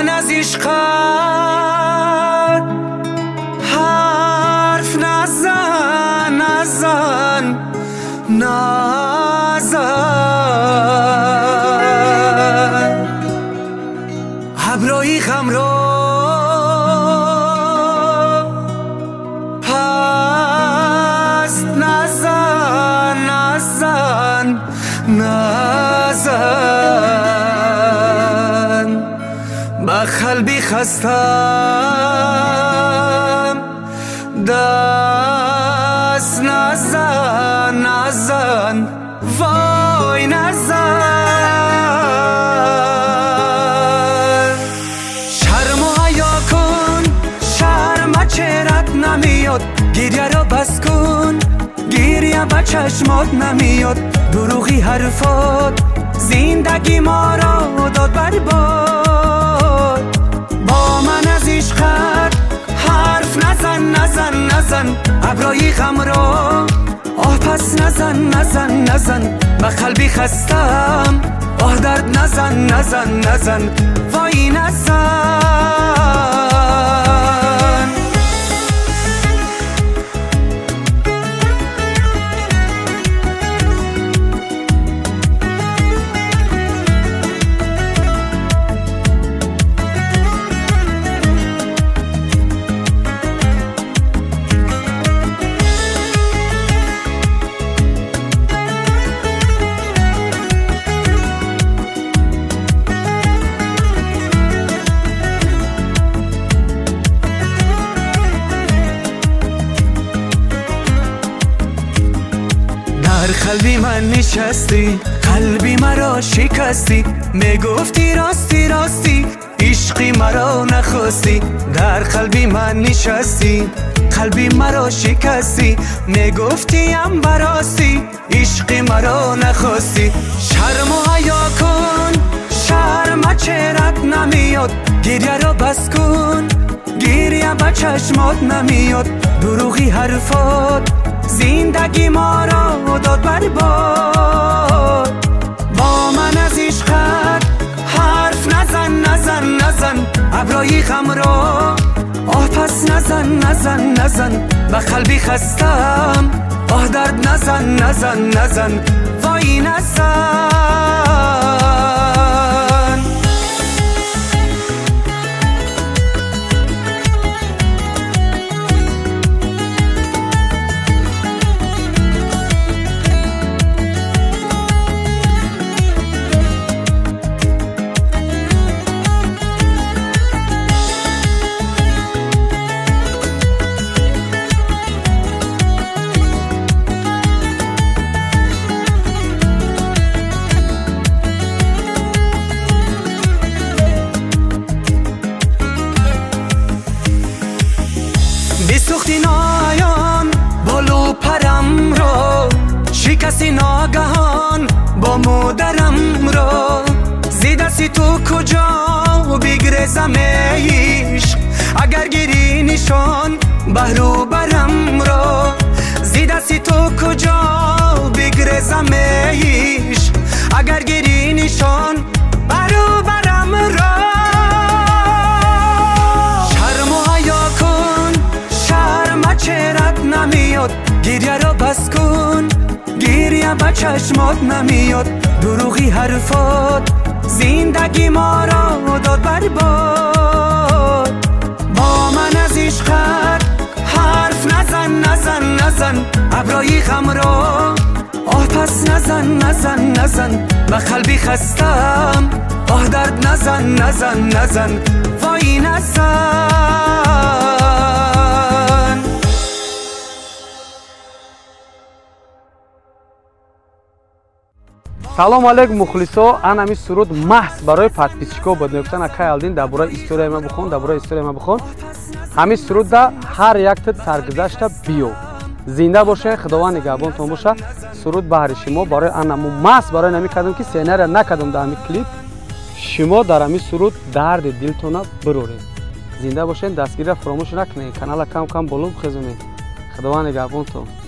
من از عشقت حرف نزن نزن نزن ابرای غم را پست نزن نزن نزن به قلبی خستم دست نزن نزن وای نزن شرم و حیا کن شرم چهرت نمیاد گریه را بس کن گریه به چشمات نمیاد دروغی حرفات زندگی ما را داد برباد با من از عشقت حرف نزن نزن نزن ابرای غم را آه پس نزن نزن نزن به قلبی خستم آه درد نزن نزن نزن وای نزن در قلبی من نشستی قلبی مرا شکستی میگفتی راستی راستی عشقی مرا نخواستی در قلبی من نشستی قلبی مرا شکستی میگفتی ام براستی عشقی مرا نخواستی شرم و حیا کن شرم چهرت نمیاد گریه را بس کن گریه به چشمات نمیاد دروغی حرفات زندگی ما را داد برباد با من از عشقت حرف نزن نزن نزن ابرای غم را آه پس نزن نزن نزن به قلبی خستم آه درد نزن نزن نزن وای نزن بسوختی نایان بالو پرم را شکستی ناگهان با مادرم را زیدستی تو کجا بگریزم عشق اگر گیری نشان بهرو برم را زیدستی تو کجا بگریزم عشق اگر گیری نشان بهرو برم را چهرت نمیاد گریه را بس کن گریه به چشمات نمیاد دروغی حرفات زندگی ما را داد برباد با من از عشقت حرف نزن نزن نزن ابرای غم را آه پس نزن نزن نزن به قلبی خستم آه درد نزن نزن نزن وای نزن салом алейкум мухлисо анами суруд маҳз барои подписчико боднёфтан акай алдин дар бораи историяи ма бихон дар бораи историяи ма бихон ҳамин суруда ҳар яктат саргузашта биё зинда бошед худованд нигаҳбонтон боша суруд баҳри шумо барои анаму маҳз барои нами кардам ки сценария накардам дар ҳамин клип шумо дар ҳамин суруд дарди дилтона бироред зинда бошед дастгирра фаромӯш накунед канала кам кам боло бихезонед худованд нигаҳбонтон